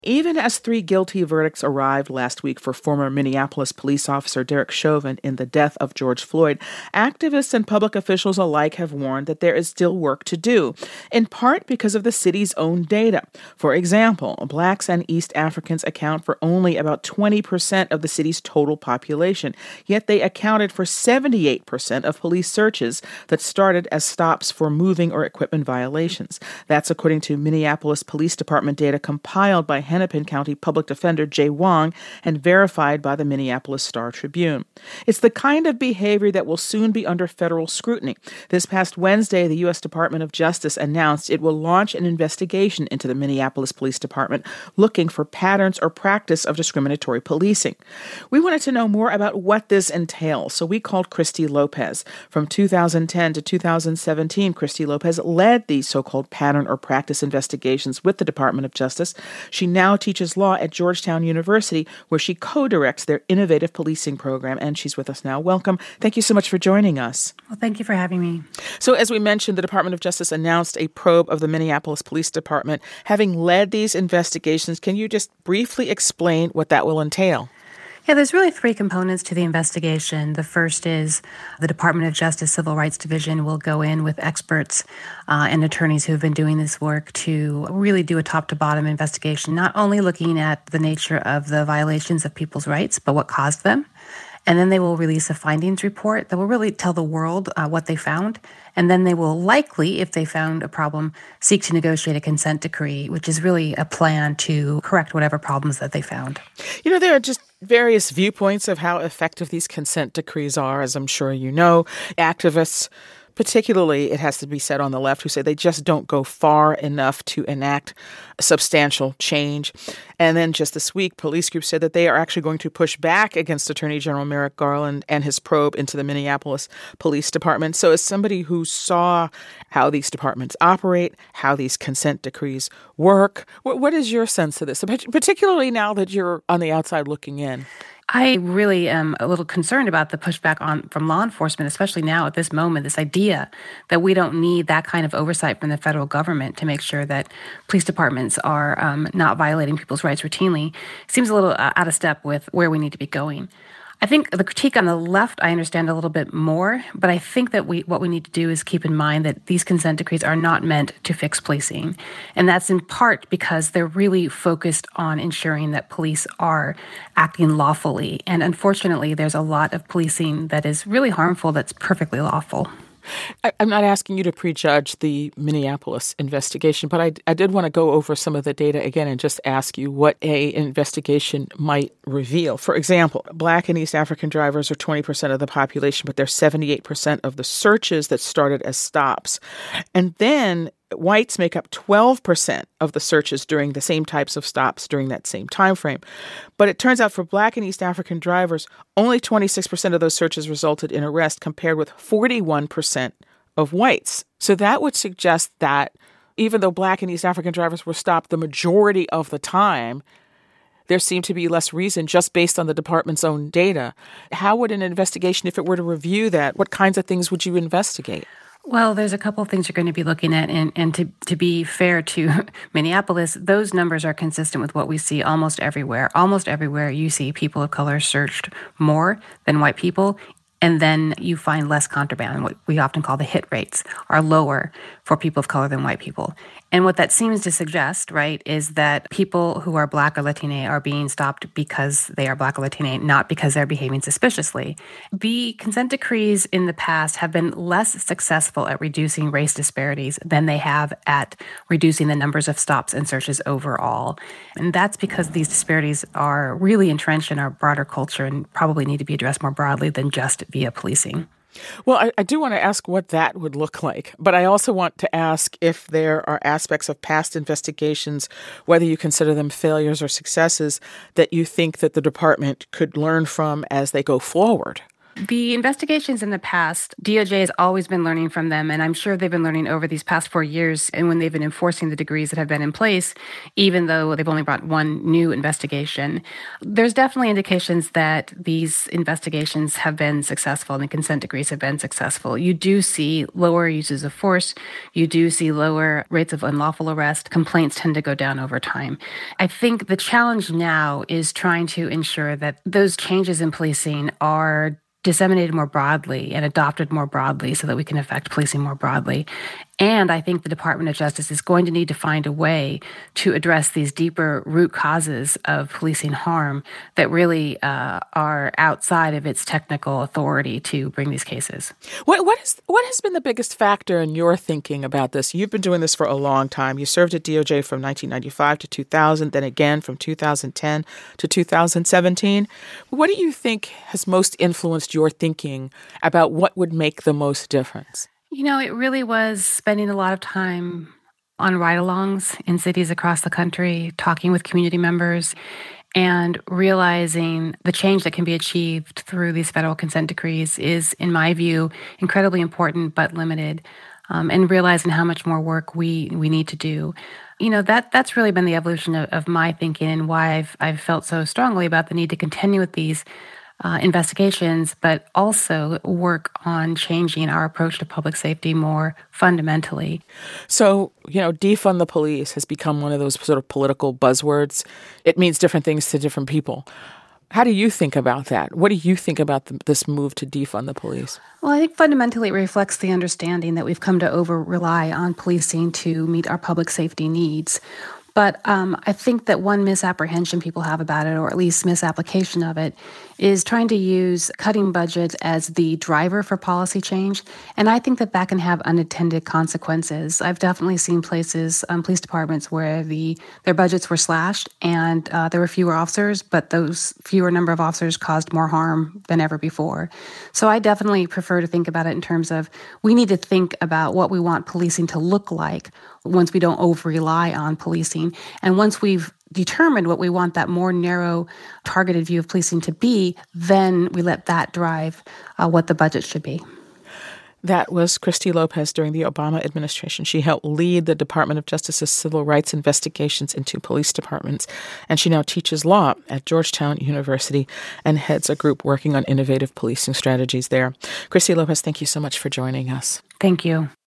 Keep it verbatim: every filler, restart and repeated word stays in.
Even as three guilty verdicts arrived last week for former Minneapolis police officer Derek Chauvin in the death of George Floyd, activists and public officials alike have warned that there is still work to do, in part because of the city's own data. For example, Blacks and East Africans account for only about twenty percent of the city's total population, yet they accounted for seventy-eight percent of police searches that started as stops for moving or equipment violations. That's according to Minneapolis Police Department data compiled by Hennepin County Public Defender Jay Wong and verified by the Minneapolis Star-Tribune. It's the kind of behavior that will soon be under federal scrutiny. This past Wednesday, the U S Department of Justice announced it will launch an investigation into the Minneapolis Police Department looking for patterns or practice of discriminatory policing. We wanted to know more about what this entails, so we called Christy Lopez. From two thousand ten to two thousand seventeen, Christy Lopez led these so-called pattern or practice investigations with the Department of Justice. She now now teaches law at Georgetown University, where she co-directs their innovative policing program, and she's with us now. Welcome. Thank you so much for joining us. Well, thank you for having me. So as we mentioned, the Department of Justice announced a probe of the Minneapolis Police Department. Having led these investigations, can you just briefly explain what that will entail? Yeah, there's really three components to the investigation. The first is the Department of Justice Civil Rights Division will go in with experts uh, and attorneys who have been doing this work to really do a top-to-bottom investigation, not only looking at the nature of the violations of people's rights, but what caused them. And then they will release a findings report that will really tell the world uh, what they found. And then they will likely, if they found a problem, seek to negotiate a consent decree, which is really a plan to correct whatever problems that they found. You know, there are just various viewpoints of how effective these consent decrees are, as I'm sure you know. Activists, particularly, it has to be said on the left, who say they just don't go far enough to enact substantial change. And then just this week, police groups said that they are actually going to push back against Attorney General Merrick Garland and his probe into the Minneapolis Police Department. So as somebody who saw how these departments operate, how these consent decrees work, what is your sense of this, particularly now that you're on the outside looking in? I really am a little concerned about the pushback on from law enforcement, especially now at this moment, this idea that we don't need that kind of oversight from the federal government to make sure that police departments are um, not violating people's rights routinely seems a little uh, out of step with where we need to be going. I think the critique on the left, I understand a little bit more, but I think that we what we need to do is keep in mind that these consent decrees are not meant to fix policing. And that's in part because they're really focused on ensuring that police are acting lawfully. And unfortunately, there's a lot of policing that is really harmful that's perfectly lawful. I, I'm not asking you to prejudge the Minneapolis investigation, but I, I did want to go over some of the data again and just ask you what a investigation might reveal. For example, Black and East African drivers are twenty percent of the population, but they're seventy-eight percent of the searches that started as stops. And then whites make up twelve percent of the searches during the same types of stops during that same time frame. But it turns out for Black and East African drivers, only twenty-six percent of those searches resulted in arrest compared with forty-one percent of whites. So that would suggest that even though Black and East African drivers were stopped the majority of the time, there seemed to be less reason just based on the department's own data. How would an investigation, if it were to review that, what kinds of things would you investigate? Well, there's a couple of things you're going to be looking at, and, and to, to be fair to Minneapolis, those numbers are consistent with what we see almost everywhere. Almost everywhere you see people of color searched more than white people, and then you find less contraband. What we often call the hit rates are lower for people of color than white people. And what that seems to suggest, right, is that people who are Black or Latina are being stopped because they are Black or Latina, not because they're behaving suspiciously. The consent decrees in the past have been less successful at reducing race disparities than they have at reducing the numbers of stops and searches overall. And that's because these disparities are really entrenched in our broader culture and probably need to be addressed more broadly than just via policing. Well, I, I do want to ask what that would look like, but I also want to ask if there are aspects of past investigations, whether you consider them failures or successes, that you think that the department could learn from as they go forward. The investigations in the past, D O J has always been learning from them, and I'm sure they've been learning over these past four years and when they've been enforcing the degrees that have been in place, even though they've only brought one new investigation. There's definitely indications that these investigations have been successful and the consent degrees have been successful. You do see lower uses of force. You do see lower rates of unlawful arrest. Complaints tend to go down over time. I think the challenge now is trying to ensure that those changes in policing are disseminated more broadly and adopted more broadly so that we can affect policing more broadly. And I think the Department of Justice is going to need to find a way to address these deeper root causes of policing harm that really uh, are outside of its technical authority to bring these cases. What, what, is, what has been the biggest factor in your thinking about this? You've been doing this for a long time. You served at D O J from nineteen ninety-five to two thousand, then again from two thousand ten to two thousand seventeen. What do you think has most influenced your thinking about what would make the most difference? You know, it really was spending a lot of time on ride-alongs in cities across the country, talking with community members, and realizing the change that can be achieved through these federal consent decrees is, in my view, incredibly important but limited, um, and realizing how much more work we we need to do. You know, that that's really been the evolution of, of my thinking and why I've, I've felt so strongly about the need to continue with these Uh, investigations, but also work on changing our approach to public safety more fundamentally. So, you know, defund the police has become one of those sort of political buzzwords. It means different things to different people. How do you think about that? What do you think about the, this move to defund the police? Well, I think fundamentally it reflects the understanding that we've come to over-rely on policing to meet our public safety needs. But um, I think that one misapprehension people have about it, or at least misapplication of it, is trying to use cutting budgets as the driver for policy change. And I think that that can have unintended consequences. I've definitely seen places, um, police departments, where the their budgets were slashed and uh, there were fewer officers, but those fewer number of officers caused more harm than ever before. So I definitely prefer to think about it in terms of we need to think about what we want policing to look like once we don't over-rely on policing. And once we've determined what we want that more narrow, targeted view of policing to be, then we let that drive uh, what the budget should be. That was Christy Lopez during the Obama administration. She helped lead the Department of Justice's civil rights investigations into police departments, and she now teaches law at Georgetown University and heads a group working on innovative policing strategies there. Christy Lopez, thank you so much for joining us. Thank you.